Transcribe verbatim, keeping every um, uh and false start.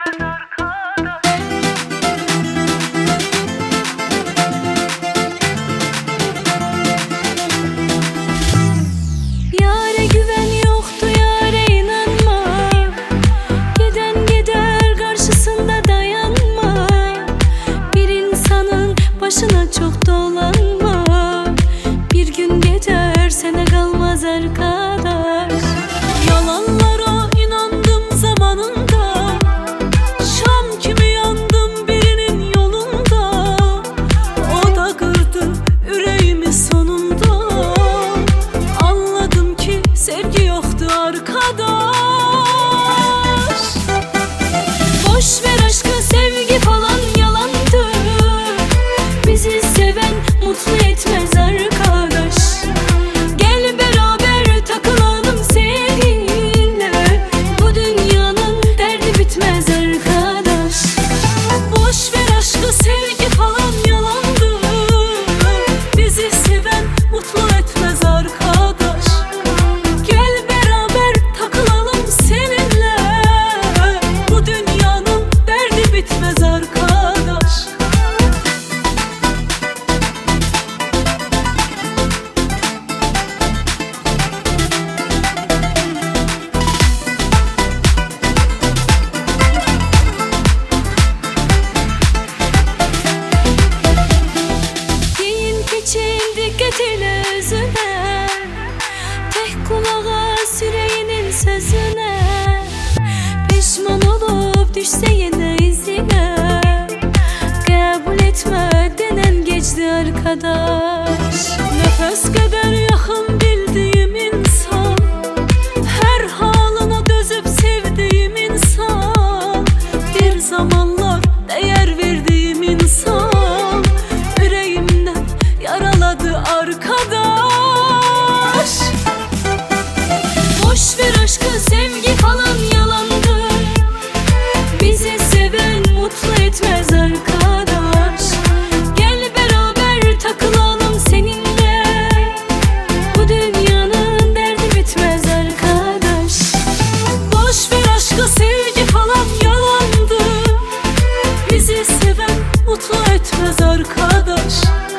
Yâre güven yoktu, yâre inanma. Giden gider, karşısında dayanma. Bir insanın başına çok dolanma. Bir gün geçer, sene kalmaz arkadaş. Yalanlara inandım zamanında. Şam kimi yandım birinin yolunda. O da kırdı yüreğimi sonunda. Anladım ki sevgi yoktu arkadaş. Boş ver aşkı, sevgi falan yalandı. Bizi seven mutlu etmez arkadaş. Gel beraber takılalım seninle. Bu dünyanın derdi bitmez arkadaş. Boş ver aşkı, sevgi falan yalandı. Bizi seven mutlu etmez arkadaş. Gel beraber takılalım seninle. Bu dünyanın derdi bitmez arkadaş. Giyin keçin dikkat ile özüne. Tek kulağa süreyinin sözüne. Pişman olup düşse yine izine. Kabul etme denen geçti arkadaş. Nefes kadar yakın bildiğim insan. Her halına dözüp sevdiğim insan. Bir zamanlar değer verdiğim insan. Yüreğimden yaraladı arkadaş. Boş ver aşkı, sevgi falan yalandı. Bizi seven mutlu etmez arkadaş. Gel beraber takılalım seninle. Bu dünyanın derdi bitmez arkadaş. Boş ver aşkı, sevgi falan yalandı. Bizi seven mutlu etmez arkadaş.